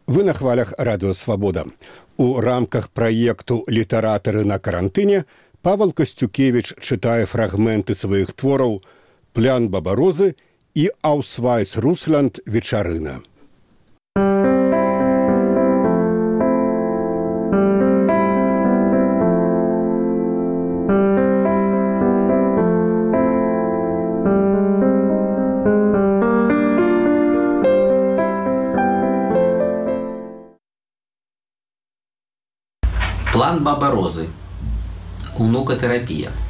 Вы на хвалях Радио Свабода. У рамках праекту «Літаратары на карантыне» Павел Костюкевич чытае фрагменты сваіх твораў «Плян Бабарозы» і «Аусвайс Русланд. Вечарына». План Бабарозы. Унукатэрапія.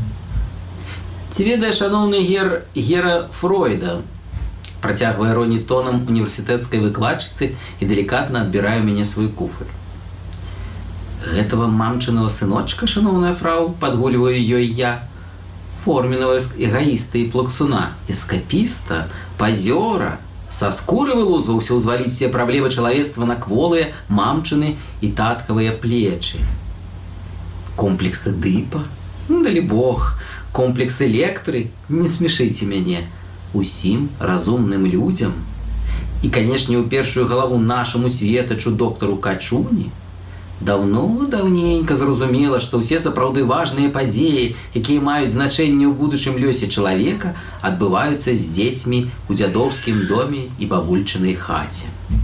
Ці ведае шаноўны Гера Фройда, працягвае ронить тонам універсітэцкай выкладчыцы і далікатна адбірае мяне свой куфель. Гэтага мамчынага сыночка, шаноўная фрау, падгульваю ёй я, форменного эгоіста і плаксуна, эскапіста, пазёра, са скуры вылузваўся ўзваліць все праблемы чалавецтва на кволыя, мамчыны і таткавыя плечы. Комплексы дыпа? Далі Бог. Комплексы лектры? Не смешыце мяне. Усім разумным людзям. І, канешне, у першую галаву нашаму светачу доктару Качуні даўненька зразумела, што ўсе сапраўды важныя падзеі, якія маюць значэнне ў будучым лёсе чалавека, адбываюцца з дзецьмі ў дзядоўскім доме і бабульчынай хаце.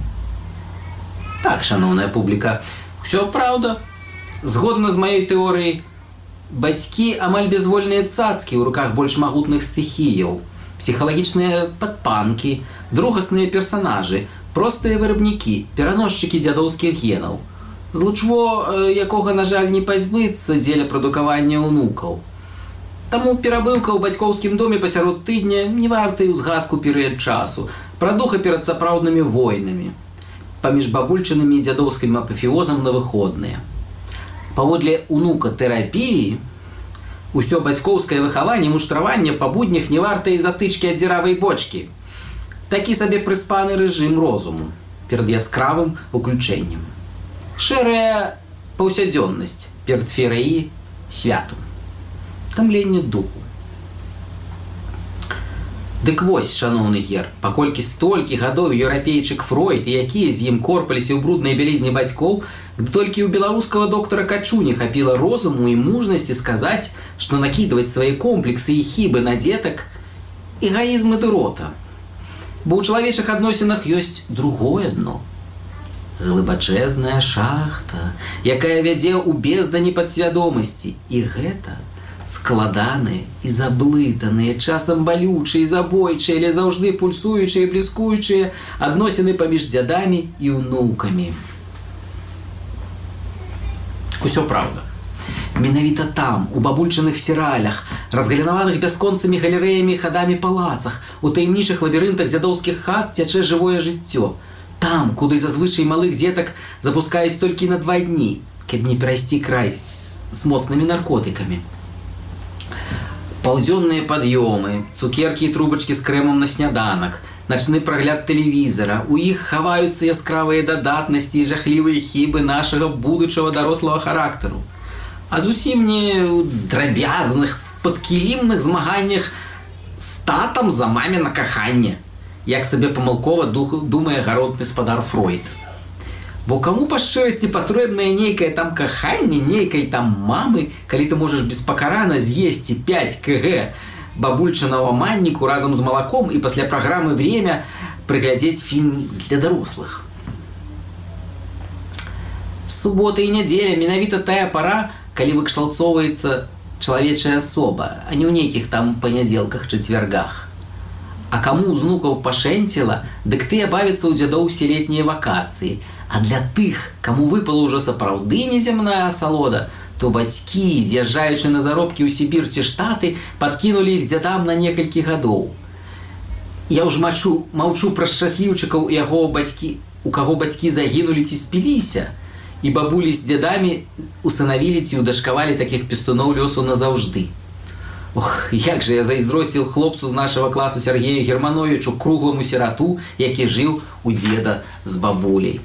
Так, шаноўная публіка, ўсё праўда. Згодна з маёй тэорыяй, бацькі амаль бязвольныя цацкі ў руках больш магутных стыхіяў, псіхалагічныя падпанкі, другасныя персанажы, простыя вырабнікі, пераносчыкі дзядоўскіх генаў, злучво якога, на жаль, не пазбыцца дзеля прадукавання ўнукаў. Таму перабыўка ў бацькоўскім доме пасярод тыдня не варта і ўзгадку перыяд часу, прадуха перад сапраўднымі войнамі, паміж бабульчынымі і дзядоўскім апафеозам на выходныя. Паводле унукатэрапіі, усё бацькоўскае выхаванне, муштраванне па буднях не варта і затычкі ад дзіравай бочкі. Такі сабе прыспаны рэжым розуму перад яскравым уключэннем. Шэрая паўсядзённасць перад фераі святу. Тамленне духу. Дык вось, шаноўны Гер, паколькі столькі гадоў еўрапейчык Фройд і якія з ім корпаліся ў бруднай бялізні бацькоў, толькі ў беларускага доктара Качуні хапіла розуму і мужнасці сказаць, што накідваць свае комплексы і хібы на дзетак эгоізм і дырота. Бо ў чалавечых адносінах ёсць другое дно. Глыбачэзная шахта, якая вядзе ў бездані падсвядомасці. І гэта складаныя і заблытаныя, часам балючыя і забойчыя, але заўжды пульсуючыя і бліскуючыя адносіны паміж дзядамі і ўнукамі. Усё праўда. Менавіта там, у бабульчыных сералях, разгалінаваных бясконцымі галерэямі хадамі палацах, у таямнічых лабірынтах дзядоўскіх хат цячэ жывое жыццё. Там, куды зазвычай малых дзетак запускаюць толькі на 2 дні, каб не перайсці край з моцнымі наркотыкамі. Паўдзённыя пад'ёмы, цукеркі і трубачкі з крэмам на сняданак, начны прагляд тэлевізара, у іх хаваюцца яскравыя дадатнасці і жахлівыя хібы нашага будучага дарослага характару. А зусім не ў драбязных, падкілімных змаганнях з татам за маміна каханне, як сабе памылкова думае гаротны спадар Фройд. Бо каму па шчырасці патрэбнае нейкае там каханне, нейкай там мамы, калі ты можаш беспакарана з'есці 5 кг бабульчынага манніку разам з малаком і пасля праграмы «Время» прыглядзець фільм для дарослых. Субота і нядзеля менавіта тая пара, калі выкшталцоўваецца чалавечая асоба, а не ў нейкіх там панядзелках, чацвяргах. А каму з унукаў пашэнціла, дык тыя бавяцца ў дзядоў усе летнія вакацыі. А для тых, каму выпала ўжо сапраўды неземная асалода, то бацькі, з'язджаючы на заробкі ў Сібір ці Штаты, падкінулі іх дзядам на некалькі гадоў. Я ўж маўчу пра шчасліўчыкаў, у каго бацькі загінулі ці спіліся, і бабулі з дзядамі усынавілі ці ўдашкавалі такіх пестуноў лёсу назаўжды. Ох, як жа я зайздросціў хлопцу з нашага класу Сергею Германовичу, кругламу сірату, які жыў у дзеда з бабуляй.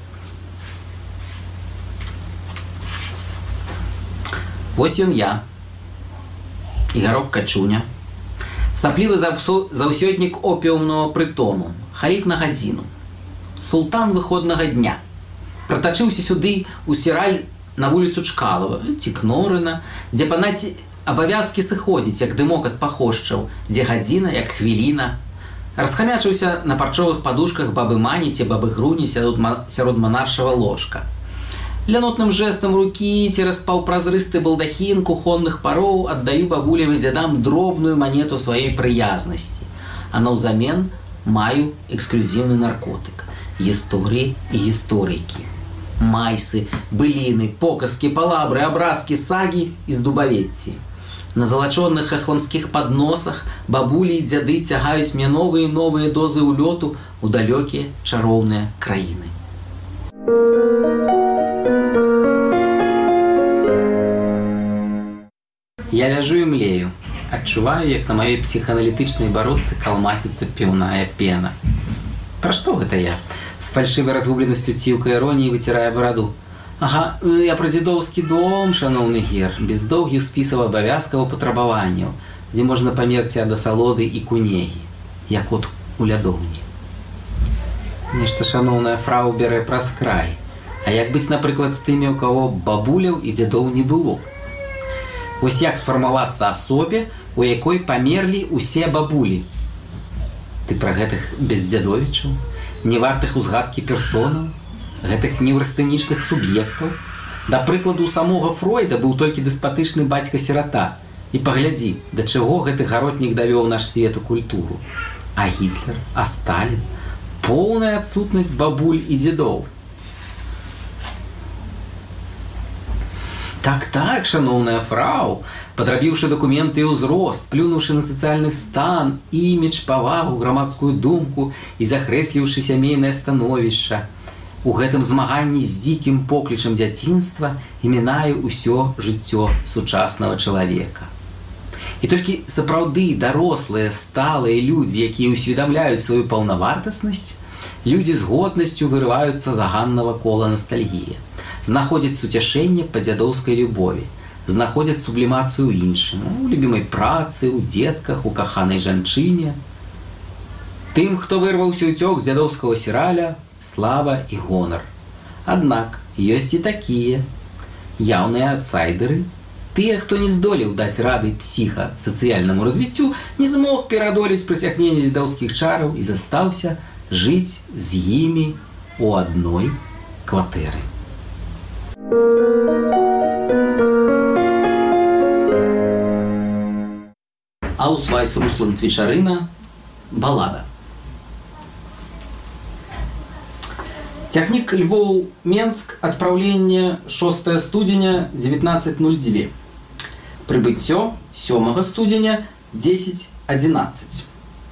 Вось ён я, Ігарок Качуня, саплівы заўсёднік опіумнага прытону, халіф на гадзіну, султан выходнага дня, Пратачыўся сюды ў сіраль на вуліцу Чкалова ці Кнорына, дзе панаць абавязкі сыходзіць, як дымок ад пахошчаў, дзе гадзіна, як хвіліна. Расхамячыўся на парчовых падушках бабы Мані ці бабы Груні сярод манаршага ложка. Лянотным жэстам рукі цераз паўпразрысты балдахін кухонных пароў аддаю бабулям і дзядам дробную манету сваёй прыязнасці. А наўзамен маю эксклюзіўны наркотык – гісторыі і гісторыкі. Майсы, быліны, показкі, палабры, абразкі, сагі і здубавецці. На залачоных ахламскіх падносах бабулі і дзяды цягаюць мне новыя і новыя дозы ўлёту ў далёкія чароўныя краіны. Я ляжу і млею, адчуваю, як на маёй псіхааналітычнай бародцы калмаціцца піўная пена. Пра што гэта я? З фальшывай разгубленасцю ціўка іроніі выцірае бараду. Ага, я пра дзедоўскі дом, шаноўны гер, без доўгіх спісаў абавязкаў і патрабаванняў, дзе можна памерці ад асалоды і кунегі, як от у лядоўні. Нешта шаноўная фрау бярэ праз край. А як быць, напрыклад, з тымі, у каго бабуляў і дзедоў не было? Вось як сфармавацца асобе, у якой памерлі ўсе бабулі? Ты пра гэтых бездзядовічаў, невартых узгадкі персонаў, гэтых неўрастэнічных суб'ектаў? Да прыкладу, у самога Фройда быў толькі дэспатычны бацька-сірата. І паглядзі, да чаго гэты гаротнік давёў наш свет у культуру. А Гітлер, а Сталін? Поўная адсутнасць бабуль і дзедоў. Так, шаноўная фрау, падрабіўшы дакументы і ўзрост, плюнуўшы на сацыяльны стан, імідж, павагу, грамадскую думку і захрэсліўшы сямейнае становішча, у гэтым змаганні з дзікім поклічам дзяцінства і мінаю ўсё жыццё сучаснага чалавека. І толькі сапраўды дарослыя, сталыя людзі, якія ўсведамляюць сваю паўнавартаснасць, людзі з годнасцю вырываюцца з заганнага кола настальгіі, знаходзяць суцяшэнне па дзядоўскай любові, знаходзяць сублімацыю ў іншым, у любімай працы, у дзетках, у каханай жанчыне. Тым, хто вырваўся ўцёк з дзядоўскага сіраля, слава і гонар. Аднак ёсць і такія яўныя аўтсайдеры, тыя, хто не здолеў даць рады псіха-сацыяльнаму развіццю, не змог пераадолець прыцягненне дзедоўскіх чараў і застаўся жыць з імі у адной кватэры. Ausweis Russland вечарына, балада. Цягнік Львоў-Менск, адпраўленне 6 студзеня 19:02. Прыбыццё 7 студзеня 10:11.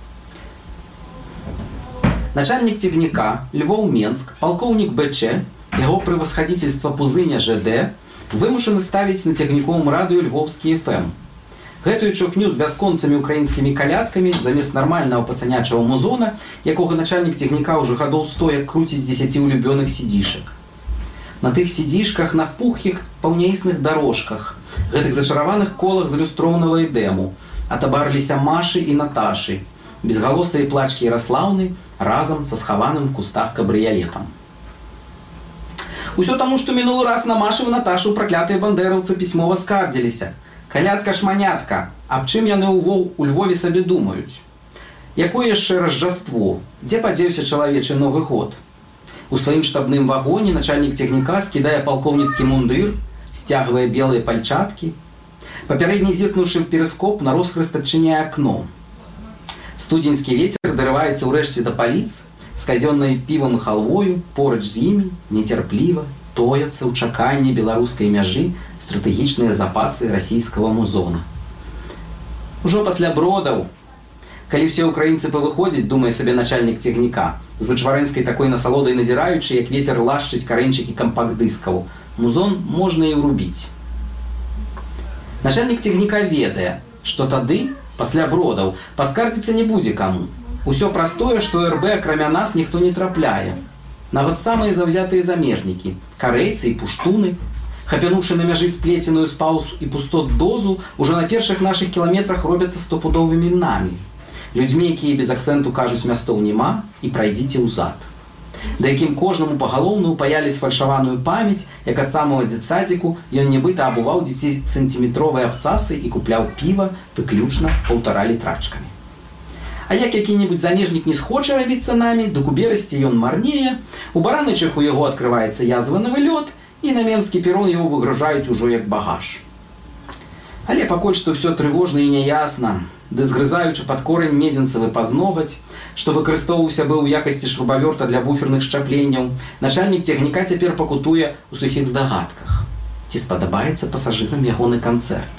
Начальник цягніка Львоў-Менск, палкоўнік БЧ, яго превосходительство Пузыня ЖД, вымушаны ставіць на цягніковым радыё Львовскі ФМ. Гэтую чухню з бясконцымі украінскімі калядкамі замест нармальнага пацанячага музона, якога начальнік цягніка ўжо гадоў 100 як круціць 10 улюбёных сідзішак. На тых сідзішках на пухкіх паўняісных дарожках, гэтых зачараваных колах з люстроўнага эдэму, атабарыліся Машы і Наташы, безгалосыя плачкі Яраслаўны разам са схаваным в кустах кабрыялетам. Усё таму, што мінулы раз на Машу і Наташу праклятыя бандэраўцы пісьмова скардзіліся. Калядка-шманятка, аб чым яны у Львове сабе думаюць? Якое яшчэ ражджаство? Дзе падзеўся чалавечы Новы год? У сваім штабным вагоне начальнік цягніка скідае палкоўніцкі мундыр, сцягвае белыя пальчаткі. Папярэдні зіркнуўшы ў перыскоп, на роскрыст адчыняе акно. Студзеньскі вецер дарываецца ўрэшце да паліц, з казённай півам і халвою, поруч з імі, нецярпліва, тояцца ў чаканні беларускай мяжы стратэгічныя запасы расійскага музона. Ужо пасля бродаў, калі ўсе ўкраінцы павыходзяць, думае сабе начальнік цягніка, з вычварэнскай такой насалодай назіраючы, як вецер лашчыць карэнчыкі кампакт-дыскаў, музон можна і ўрубіць. Начальнік цягніка ведае, што тады, пасля бродаў, паскардзіцца не будзе каму. Усё простое, што РБ, акрамя нас, ніхто не трапляе. Нават самыя заўзятыя замежнікі, карэйцы і пуштуны, хапянуўшы на мяжы сплеценую з паўз і пустот дозу, ужо на першых нашых кіламетрах робяцца стопудовымі намі. Людзьмі, якія без акцэнту кажуць «мястоў нема» і «прайдзіце ўзад». да якім кожнаму пагалоўна ўпаялі сфальшаваную памяць, як ад самого дзетсадзіку ён нібыта абуваў 10-сантиметровыя абцасы і купляў піва выключна 1,5 літрачкамі. А як які-небудзь замежнік не схоча рабіцца намі, дык у берасці ён марнее, у Баранычах у яго адкрываецца язванавы лёд, і на Менскі перон яго выгружаюць ужо як багаж. Але пакуль што ўсё трывожна і няясна, ды згрызаючы пад корань мезенцавы пазногаць, што выкарыстоўваўся быў у якасці шрубавёрта для буферных шчапленняў, начальнік цягніка цяпер пакутуе ў сухіх здагадках. Ці спадабаецца пасажырам ягоны канцэрт?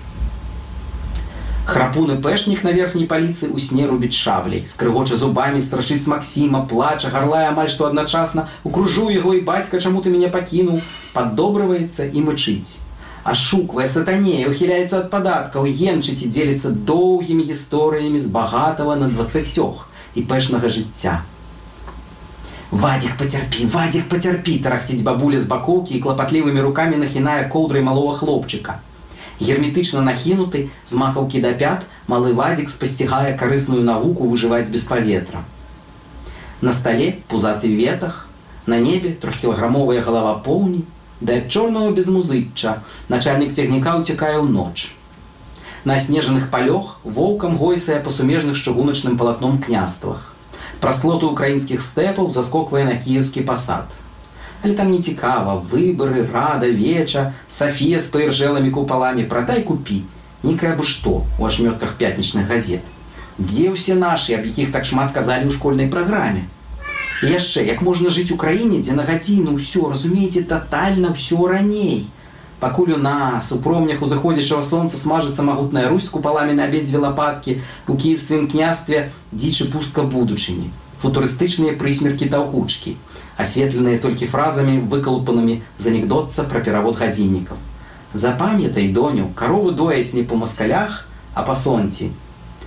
Храпуны пэшнік на верхняй паліцы ў сне рубіць шабляй, скрыгоча зубамі, страшыць Максіма, плача, гарлае амаль што адначасна, укружуе яго і бацька, чаму ты мяне пакінуў, паддобрываецца і мычыць. Ашуквае, сатанее, ухіляецца ад падаткаў, енчыць і дзеліцца доўгімі гісторыямі з багатага на 20 і пэшнага жыцця. Вадзік, пацярпі, тарахціць бабуля з бакоўкі і клапатлівымі рукамі нахінае коўдрай малога хлопчыка. Герметычна нахінуты, з макаўкі да пят, малы Вадзік спасцігае карысную навуку выжываць без паветра. На стале пузаты ветах, на небе 3-кілаграмовая галава поўні, да ад чорнага безмузычча начальнік цягніка ўцякае ў ноч. На аснежаных палёх воўкам гойсае па сумежных з чыгуначным палатном княствах. Праслоты украінскіх стэпаў заскоквае на кіеўскі пасад. Але там не цікава, выбары, рада, веча, Сафія з паіржэлымі купаламі, прадай купі, нейкае абы што у ашмётках пятнічных газет. Дзе ўсе нашы, аб якіх так шмат казалі ў школьнай праграме? І яшчэ, як можна жыць у краіне, дзе на гадзіну ўсё, разумееце, татальна ўсё раней? Пакуль у нас, у промнях узыходзячага сонца смажыцца магутная Русь з купаламі на абедзве лапаткі, у кіеўскім княстве дзічы пустка будучыні, футурыстычныя прысмеркі таўкучкі, асветленыя толькі фразамі, выкалупанымі з анекдотца пра перавод гадзіннікаў. Запамятай, доню, каровы дояць не па маскалях, а па сонці.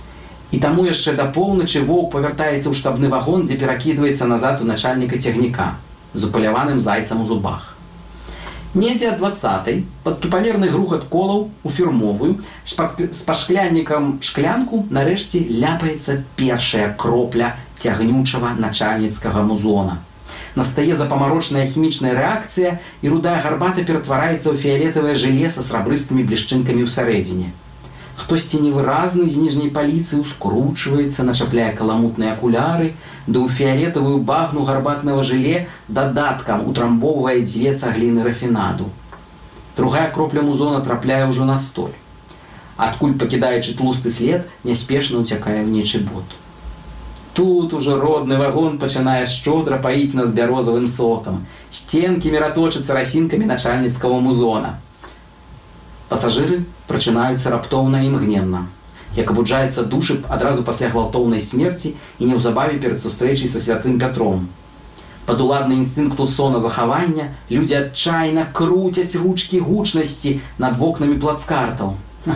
І таму яшчэ да поўначы воўк павяртаецца ў штабны вагон, дзе перакідваецца назад у начальніка цягніка з упаляваным зайцам у зубах. Недзе ад 20-й, пад тупамерны грухат колаў у фірмовую, з пашкляннікам шклянку нарэшце ляпаецца першая кропля цягнючага начальніцкага музона. Настае запамарочная хімічная рэакцыя, і рудая гарбата ператвараецца ў фіялетавае жыле са срабрыстымі блішчынкамі ўсярэдзіне. Хтосьці невыразны з ніжняй паліцы ўскручваецца, начапляе каламутныя акуляры, ды ў фіялетавую багну гарбатнага жыле дадаткам утрамбоўвае 2 цагліны рафінаду. Другая кропля музона трапляе ўжо на столь. Адкуль, пакідаючы тлусты след, няспешна ўцякае ў нечы бот. Тут ужо родны вагон пачынае шчодра паіць нас бярозавым сокам. Сценкі міраточацца расінкамі начальніцкага музона. Пасажыры прачынаюцца раптоўна і імгненна. Як абуджаецца душы адразу пасля гвалтоўнай смерці і неўзабаве перад сустрэчай са святым Пятром. Падуладны інстынкту соназахавання людзі адчайна круцяць ручкі гучнасці над вокнамі плацкартаў.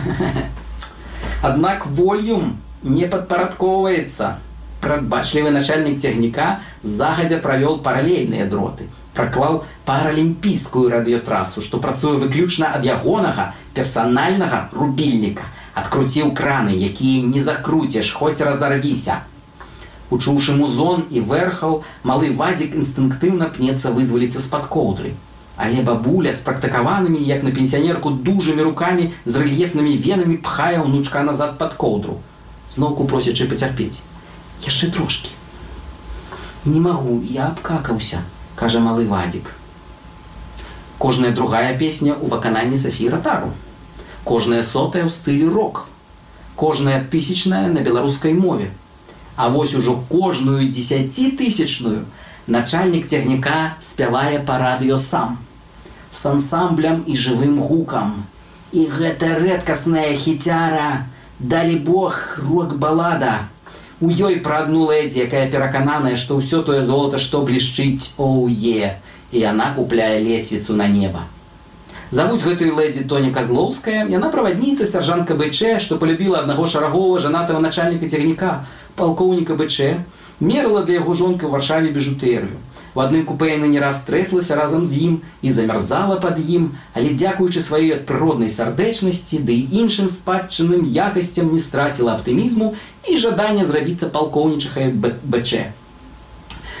Аднак вольюм не падпарадкоўваецца. Прадбачлівы начальнік цягніка загадзя правёл паралельныя дроты, праклаў паралімпійскую радыётрасу, што працуе выключна ад ягонага персанальнага рубільніка, адкруціў краны, якія не закруцеш, хоць разарвіся. Учуўшы музон і вэрхал, малы Вадзік інстынктыўна пнецца вызваліцца з-пад коўдры. Але бабуля з практыкаванымі, як на пенсіянерку, дужымі рукамі з рэльефнымі венамі пхае ўнучка назад пад коўдру, зноўку просячы пацярпець. Яшчэ трошкі. Не магу, я абкакаўся, кажа малы Вадзік. Кожная другая песня ў выкананні Сафіі Ротару. Кожная 100-я ў стылі рок. Кожная 1000-ная на беларускай мове. А вось ужо кожную 10-тысячную начальнік цягніка спявае па радыё сам. З ансамблем і жывым гукам. І гэта рэдкасная хіцяра, далі Бог, рок-балада. У ёй пра адну лэдзі, якая перакананая, што ўсё тое золата, што блішчыць, оуе, і яна купляе лесвіцу на неба. Завуць гэтую лэдзі Тоня Казлоўская, яна правадніца сяржантка БЧ, што полюбіла аднаго шарагова жанатага начальніка цягніка, палкоўніка БЧ, мерала для яго жонкі ў Варшаве біжутэрыю. У адным купе яна не раз трэслася разам з ім і замярзала пад ім, але дзякуючы сваёй прыроднай сардэчнасці ды і іншым спадчынным якасцям не страціла аптымізму і жадання зрабіцца палкоўнічахай БЧ.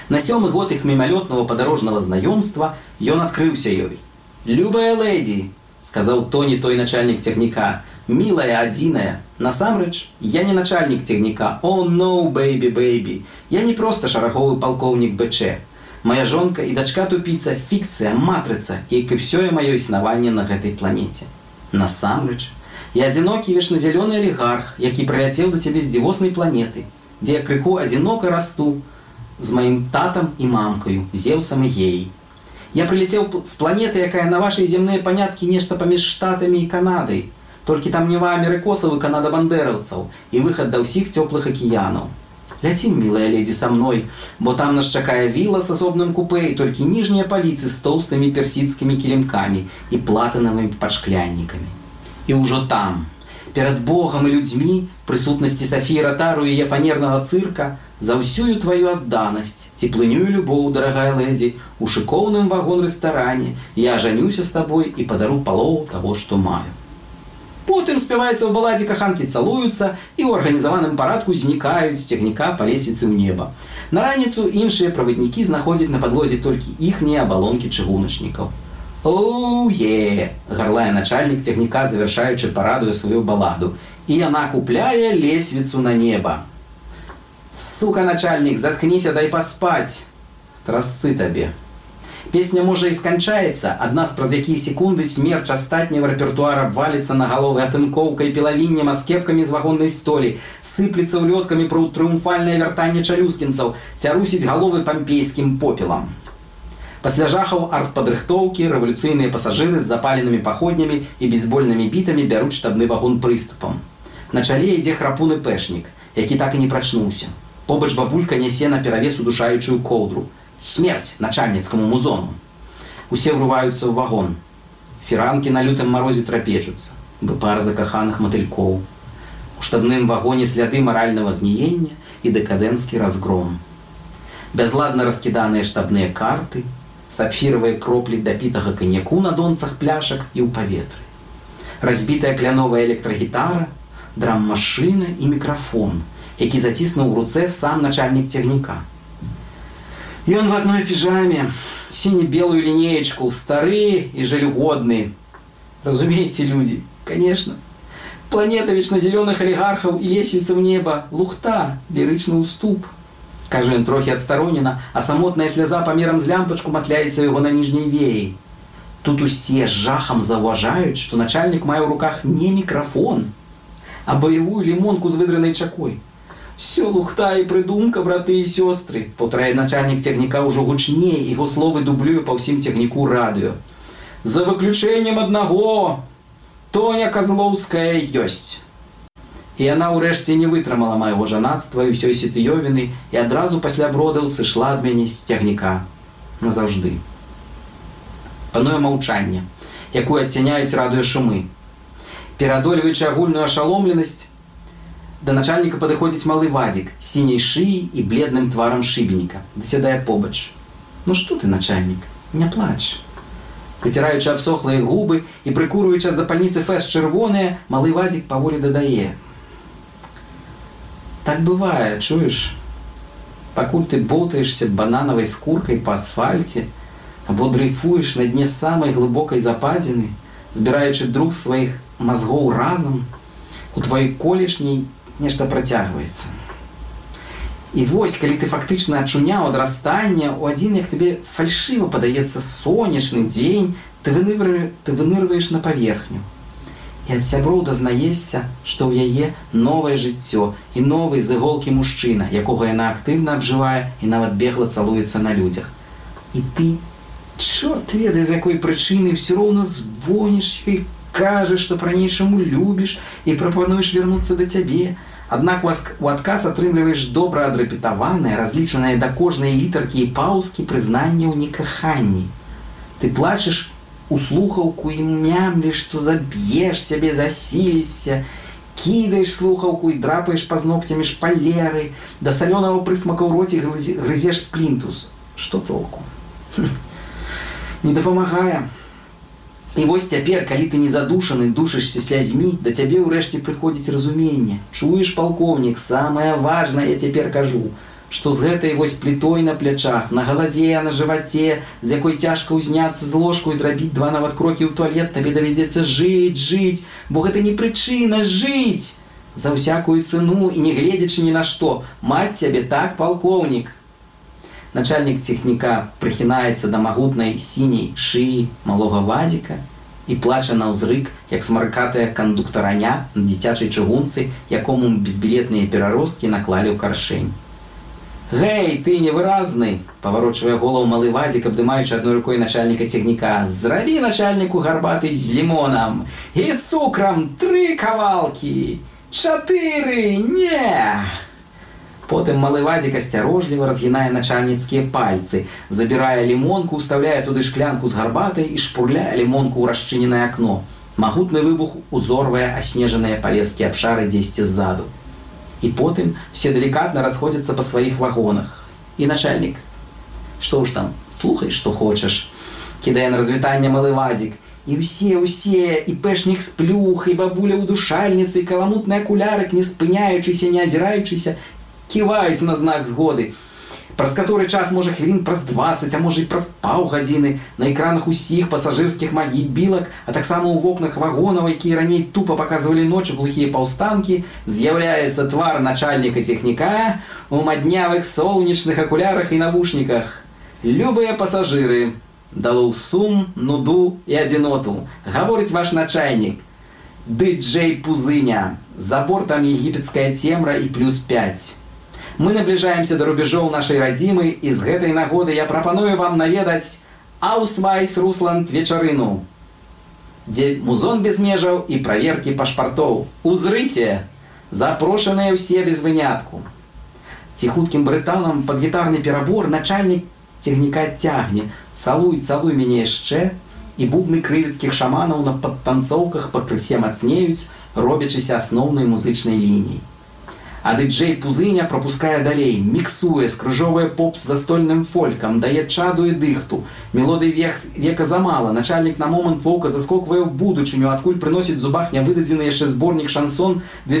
На 7-й год іх мімалётнага падарожнага знаёмства ён адкрыўся ёй. «Любая лэдзі», — сказаў Тоні той начальнік цягніка, «милая адзіная, насамрэч, я не начальник цягніка, о, no, baby, baby, я не просто шараговы палкоўнік БЧ. Моя жонка і дачка тупіца, фікцыя, матрыца, як і ўсё маё існаванне на гэтай планеце. Насамрэч, я адзінокі вечназялёны алігарх, які прыляцеў да цябе з дзівоснай планеты, дзе я крыху адзінока расту з маім татам і мамкаю, Зеўсам і Геяй. Я прилетел с планеты, якая на ваши земные понятки нечто паміж Штатами и Канадой. Только там нева америкосов и канадабандеровцев, и выход до всех теплых океанов. Летим, милая леди, со мной, бо там нас чакая вилла с особным купе, и только нижние полицы с толстыми персидскими килимками и платиновыми подшклянниками. И уже там, перед Богом и людьми, присутности Софии Ротару и ее фанерного цирка, за ўсюю твою адданасць, цеплыню і любоў, дарагая лэдзі, у шыкоўным вагон-рэстаране я ажанюся з табой і падару палову таго, што маю. Потым спяваецца ў баладзе каханкі цалуюцца і ў арганізаваным парадку знікаюць з цягніка па лесвіцы ў неба. На раніцу іншыя праваднікі знаходзяць на падлозе толькі іхнія абалонкі чыгуначнікаў. «Оу-е!» – гарлае начальнік цягніка, завяршаючы парадуе сваю баладу. І яна купляе лесвіцу на неба. «Сука, начальник, заткнися, дай поспать!» «Трасцы табе!» Песня можа і сканчаецца, аднак праз якія секунды смерч астатняга рэпертуара валіцца на галовы атынкоўкай, пілавіннем, аскепкамі з вагоннай столі, сыплецца ўлёткамі пра трыумфальнае вяртанне чалюскінцаў, цярусіць галовы пампейскім попелам. Пасля жахаў артпадрыхтоўкі рэвалюцыйныя пасажыры з запаленымі паходнямі і бейсбольнымі бітамі бяруць штабны вагон прыступам. На чале ідзе храпуны пэшнік, які так і не прачнуўся. Побач бабулька нясе на перавес удушаючую коўдру. «Смерть начальніцкаму музону!» Усе врываюцца ў вагон. Фіранкі на лютым марозе трапечуцца, бы пара закаханых матылькоў. У штабным вагоне сляды маральнага гніення і дэкадэнцкі разгром. Бязладна раскіданыя штабныя карты, сапфіравыя кроплі дапітага каньяку на донцах пляшак і ў паветры. Разбітая кляновая электрагітара, драм-машына і мікрафон, які заціснуў у руцэ сам начальнік цягніка. Ён в одной пижаме, сине-белую линеечку, стары и жалюгодный. Разумеете, люди, конечно. Планета вечнозеленых олигархов и лесвица в небо, лухта, лиричный уступ. Кажа ён трохи отсторонена, а самотная слеза памерам з лямпачку матляецца его на нижней веі. Тут усе з жахам заўважаюць, што начальник мае ў руках не микрофон, а боевую лимонку з выдранай чакой. «Все лухта и придумка, браты и сестры», — повторяет начальник цягніка ўжо гучней, его словы дублюю по всім цягніку радио. «За выключением одного, Тоня Козловская ёсць». І яна ўрэшце не вытрымала майго жанацтва і ўсёй сітыёвіны і адразу пасля бродаў сышла ад мяне з цягніка. Назаўжды. Пануе маўчанне, якую адцяняюць радыёшумы. Пераадольваючы агульную ашаломленасць, да начальника падыходзіць малы Вадик с синяй шией и бледным тваром шибенника, досядая побач. «Ну что ты, начальник, не плачь». Вытираючи обсохлые губы и прикуриваючи от запальницы фэс червоные, малый Вадик поволі додае. «Так бывает, чуешь? Покуль ты болтаешься банановой скуркой по асфальте, або дрейфуешь на дне самой глубокой западины, збираючи друг своих мозгов разом, у твоей колішняй нешта працягваецца. І вось, калі ты фактычна ачуняў ад расстання, у адзін, як табе фальшыва падаецца сонечны дзень, ты вынырваеш на паверхню. І ад сяброў дазнаешся, што ў яе новае жыццё і новы з іголкі мужчына, якога яна актыўна абжывае і нават бегла цалуецца на людзях. І ты, чорт ведае, з якой прычыны, ўсё роўна звоніш ёй, кажешь, что по-ранейшаму любишь и пропонуешь вернуться до тебе. Однак у адказ атрымліваеш добра адрэпетаванае, разлічанае да кожнай літаркі і паўзкі прызнанне ў некаханні. Ты плачешь у слухаўку і мямліш, што заб'еш сябе, засілішся, кідаеш слухаўку і драпаеш пазногцямі шпалеры, да салёнага прысмака ў роце грызеш плінтус. Што толку? Не дапамагае. І вось цяпер, калі ты не задушаны, душишься слязьмі, да цябе ўрэшце прыходзіць разуменне. Чуеш, палкоўнік, самае важнае я цяпер кажу, што з гэтай вось плітой на плячах, на галаве, на жываце, з якой цяжка ўзняцца з ложку і зрабіць 2 нават крокі ў туалет, табе давядзецца жыць, бо гэта не прычына жыць за ўсякую цэну і не гледзячы ні на што. Маць цябе так, палкоўнік. Начальнік цехніка прыхінаецца да магутнай сіняй шыі малога Вадзіка і плача наўзрык, як смаркатая кандуктараня на дзіцячай чыгунцы, якому безбілетныя пераросткі наклалі ў каршэнь. «Гэй, ты невыразны!» – паварочвае голову малы Вадзік, абдымаючы адной рукой начальніка цягніка. «Зрабі начальніку гарбаты з лімонам і цукрам 3 кавалкі! 4! Не!» Потым малы Вадзік асцярожліва разгінае начальніцкія пальцы, забірае лімонку, уставляе туды шклянку з гарбатай і шпурляе лімонку ў расчыненае акно. Магутны выбух узорвае аснежаныя палескі абшары дзесьці ззаду. І потым все делікатна расходзяцца па сваіх вагонах. І начальнік: «Што ж там, слухай, што хочаш», кідае на развітанне малы Вадзік. І ўсе, і пэшнік з плюх, і бабуля ўдушальніцы, і каламутны акулярык, не спыняючыся, не азіраючыся, ківаюць на знак згоды. Праз каторы час, можа, хвілін праз 20, а можа і праз паўгадзіны, на экранах усіх пасажырскіх мабілак, а таксама ў вокнах вагонаў, якія раней тупа паказвалі ночы глухія паўстанкі, з'яўляецца твар начальніка цехніка у маднявых сонечных акулярах і навушніках. «Любыя пасажыры, дало сум, нуду і адзіноту, гаворыць ваш начальнік. Ды-Джэй Пузыня, за бортам егіпецкая цемра і +5. Мы набліжаемся да рубежоў нашай радзімы, і з гэтай нагоды я прапаную вам наведаць Аусвайс Русланд вечарыну, дзе музон без межаў і праверкі пашпартоў. Узрыце! Запрошаныя ўсе без вынятку». Ціхуткім брытанам пад гітарны перабор начальнік цягніка цягне: «Цалуй, цалуй мяне яшчэ», і бубны крывіцкіх шаманаў на падтанцоўках пакрысе мацнеюць, робячыся асноўнай музычнай лініяй. А ды-Джэй Пузыня пропускае далей, міксуе, скрыжовае поп з застольным фолькам, дае чаду і дыхту. Мелодый века замала, начальнік на момант воўка заскоквае ў будучыню, адкуль прыносіць зубах нявыдадзены яшчэ зборнік шансон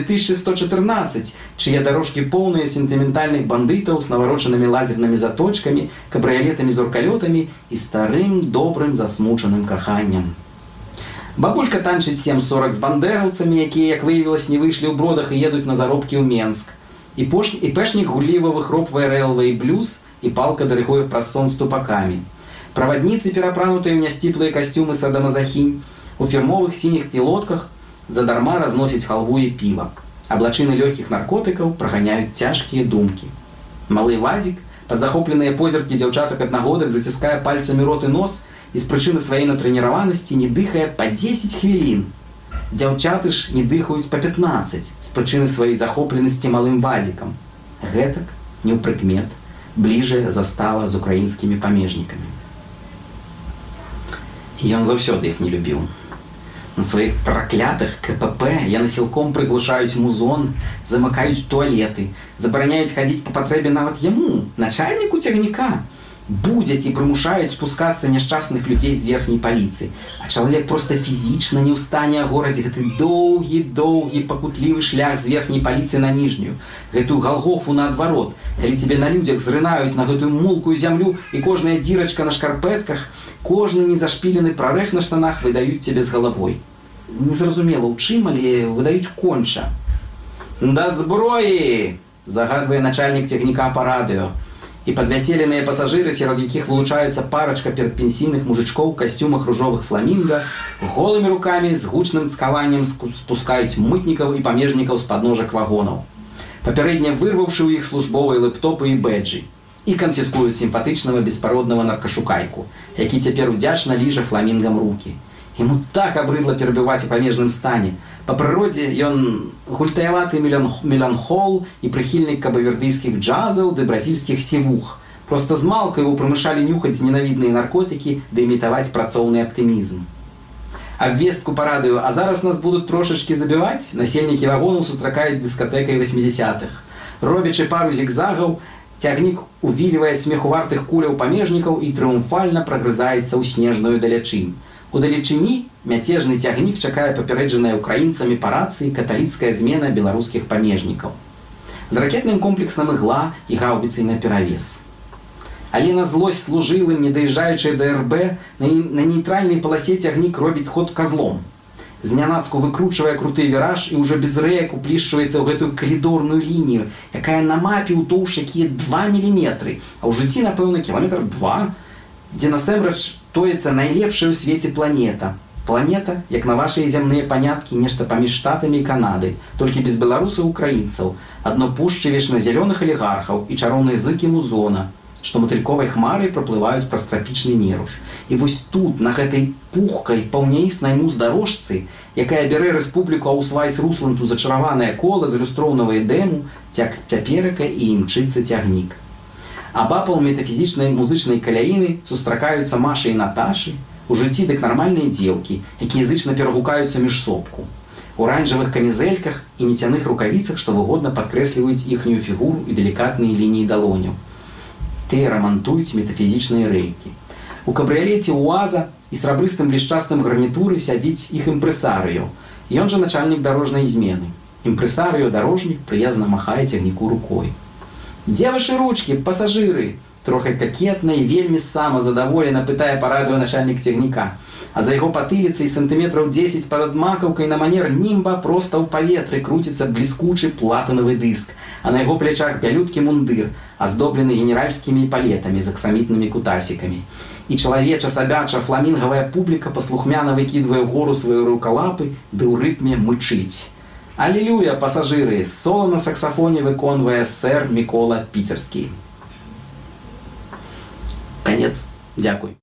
2114, чые дарожкі поўныя сентыментальных бандытаў з наварочанымі лазернымі заточкамі, кабрыялетамі з уркалётамі і старым добрым засмучаным каханнем. Бабулька танчыць 7:40 з бандэраўцамі, якія, як выявілася, не выйшлі ў бродах і едуць на заробкі ў Менск. І пэшнік гулліва выхропвае рэйлвэй блюз, і палка дырыгуе праз сон з тупакамі. Правадніцы, перапранутыя ў нясціплыя касцюмы садамазахінь, у фірмовых сініх пілотках задарма разносяць халву і піва. Аблачыны лёгкіх наркотыкаў праганяюць цяжкія думкі. Малы Вадзік, пад захопленыя позіркі дзяўчатак аднагодак, заціскае пальцамі рот і нос, і з прычыны сваёй натрэніраванасці не дыхае па 10 хвілін. Дзяўчаты ж не дыхаюць па 15 з прычыны сваёй захопленасці малым Вадзікам. Гэтак, не ў прыкмет, бліжая застава з украінскімі памежнікамі. Ён заўсёды іх не любіў. На сваіх праклятых КПП яны сілком прыглушаюць музон, замыкаюць туалеты, забараняюць хадзіць па патрэбе нават яму, начальніку цягніка. Будзяць і прымушаюць спускацца няшчасных людзей з верхняй паліцы. А чалавек проста фізічна не ў стане агорадзіць гэты доўгі пакутлівы шлях з верхняй паліцы на ніжнюю, гэтую галгофу наадварот, калі цябе на людзях зрынаюць на гэтую мулкую зямлю і кожная дзірачка на шкарпэтках, кожны незашпілены прарэх на штанах выдаюць цябе з галавой. Незразумела ў чым, але выдаюць конча. «Да зброі!» – загадвае начальнік цягніка па радыё. І падвяселеныя пасажыры, сярод якіх вылучаецца парачка перадпенсійных мужычкоў у касцюмах ружовых фламінга, голымі рукамі з гучным цкаваннем спускаюць мытнікаў і памежнікаў з падножак вагонаў, папярэдне вырваўшы ў іх службовыя лэптопы і бэджы, і канфіскуюць сімпатычнага беспароднага наркашукайку, які цяпер удзячна ліжа фламінгам рукі. Яму так абрыдла перабываць у памежным стане. Па прыродзе ён гультаяваты меланхол і прыхільнік кабавердыйскіх джазаў ды бразільскіх сівух. Проста з малку его прымушалі нюхаць ненавідныя наркотыкі ды імітаваць працоўны аптымізм. Абвестку па радыё: «А зараз нас будуць трошачкі забіваць», насельнікі вагонаў сустракаюць дыскатэкай 80-х. Робячы пару зігзагаў, цягнік увілівае смехувартых куляў памежнікаў і трыумфальна прагрызаецца ў снежную далячынь. У далечыні мяцежны цягнік чакае папярэджаная украінцамі па рацыі каталіцкая змена беларускіх памежнікаў. з ракетным комплексам «Ігла» і гаўбіцай наперавес. Але на злосць служылым, не даязджаючыя да РБ, на нейтральнай паласе цягнік робіць ход казлом. Знянацку выкручвае круты віраж і ўжо без рэек уплішчваецца ў гэтую калідорную лінію, якая на мапе ўтоўж якія 2 міліметры, а ў жыцці, напэўна, кіламетр 2, дзе насамрэч тоецца найлепшая ў свеце планета. Планета, як на вашыя зямныя паняткі, нешта паміж Штатамі і Канадай, толькі без беларусаў і украінцаў, адно пушчы вечназялёных алігархаў і чароўныя зыкі музона, што матыльковай хмарай праплываюць праз трапічны неруш. І вось тут, на гэтай пухкай, паўняіснай муз-дарожцы, якая бярэ рэспубліку Аусвайс-Русланду зачараванае кола з люстроўнага эдэму, цяперака і імчыцца цягнік. Абапал метафізічнай музычнай каляіны сустракаюцца Маша і Наташы, у жыцці дык нармальныя дзеўкі, якія зычна перагукаюцца між сопку. У аранжавых камізэльках і нецяных рукавіцах, што выгодна падкрэсліваюць іхнюю фігуру і делікатныя лініі далоняў. Тыя рамантуюць метафізічныя рэйкі. У кабрыялеце УАЗа і срабрыстым блішчастым гарнітуры сядзіць іх імпрэсарыё. Ён жа начальнік дарожнай змены. Імпрэсарыё-дарожнік прыязна махае цягніку рукой. «Дзе вашы ручкі, пасажыры?» Трохи какетна і вельмі самазадаволена пытае па радыё начальнік цягніка. А за яго патыліцай сантыметраў 10 пад макаўкай на манер німба проста ў паветры круціцца бліскучы платынавы дыск, а на яго плячах бялюткі мундыр, аздоблены генеральскімі палетамі з аксамітнымі кутасікамі. І чалавеча сабяча фламінгавая публіка паслухмяна выкідвае ўгору свае рукалапы, ды ў рытме мычыць. «Алілюя, пасажыры!» Соло на саксафоне выконвае сэр Мікола Піцерскі. Конец. Дякую.